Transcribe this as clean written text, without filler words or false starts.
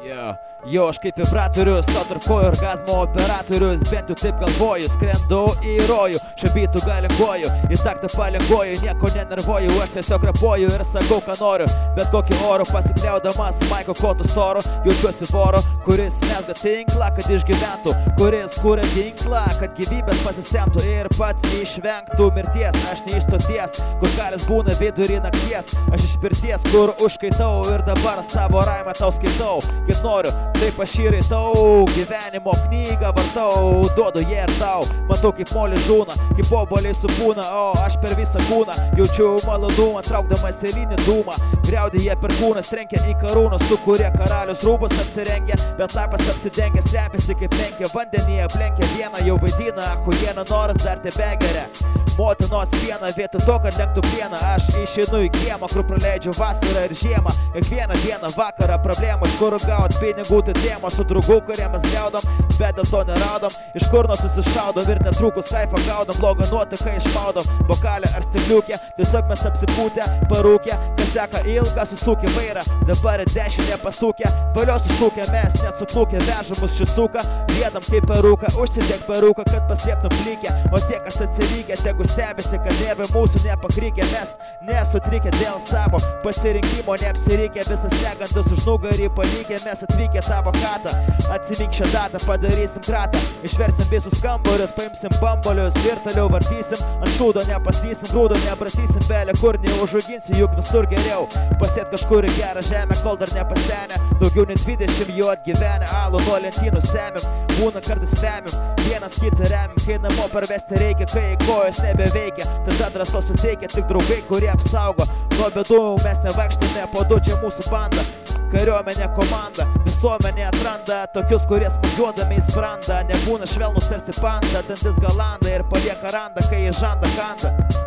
Jo, aš kaip vibratorius, to tarp kojų orgazmo operatorius, bent jau taip galvoju, skrendu į rojų, šabytų galinguoju, į taktą palinguoju, nieko nenervuoju, aš tiesiog rapuoju ir sakau, ką noriu, bet kokį orų pasikliaudamas Maiko Kotų storo, jaučiuosi voro, kuris mesga tinklą, kad išgyventų, kuris kūrė ginklą, kad gyvybės pasisemtų ir pats išvengtų mirties, aš ne iš stoties, kur kalis būna vidurį nakties, aš iš pirties, kur užkaitau ir dabar savo raimą tau skaitau, kaip noriu. Taip aš ir įtau, gyvenimo knygą vartau, duodu jie ir tau, matau kaip molį žūna, kaip oboliai supūna, o aš per visą kūną jaučiu malonumą, traukdamas eilinį dūmą, griaudė jie per kūną, trenkia į karūną, su kurie karalius rūbus apsirengia, bet lapas apsidengia, slepiasi kaip menkė, vandenyje aplenkia vieną, jau vaidina, achujiena noras dar tebegeria. Motinos pieną, vietoj to, kad lenktų plieną, aš išeinu į kiemą, kur praleidžiu vasarą ir žiemą, kiekvieną dieną vakarą problemą, iš kur gaut pinigų, tai tėmą su draugų, kurie mes gliaudom, bet dėl to neraudom, iš kur nuo susišaudom ir netrukus kaifą gaudom, blogą nuotaiką išmaudom, bokalę ar stikliukę, tiesiog mes apsipūtę, parūkę, kas seka ilgą, susūkė vairą, dabar dešinė pasūkė, valios sušūkė, mes net suplūkė, veža mus šį suką, riedam kaip perūką, užsidėk perūką, kad paslėptum plykę, o tie, kas atsivykę, tegu stebėsi, kad nervai mūsų nepakrykę, mes nesutrikę dėl savo pasirinkimo, neapsirikę, visas negandas už nugarį palikę, mes atvykę tavo chatą, atsimink šią datą, padarysim kratą, išversim visus kambarius, paimsim bambolius ir toliau vartysim, ant šūdo nepastysim, grūdo nebrasysim, belė kur neužauginsi, juk visur geriau, pasėt kažkur į gerą žemę, kol dar nepasenę, daugiau nei 20 jų atgyvenę, alų nuo lentynų semim, būna kartais femim, vienas kitą remim, kai namo parvesti reikia, kai kojos nebeveikia, tada drąsos suteikia tik draugai, kurie apsaugo, nuo bėdų mes nevaikštame po du, čia mūsų banda, kariuomenė komanda, visuomenė atranda tokius, kurie smūgiuodami į sprandą, nebūna švelnus tarsi panda, dantis galanda ir palieka randą, kai į žandą kanda.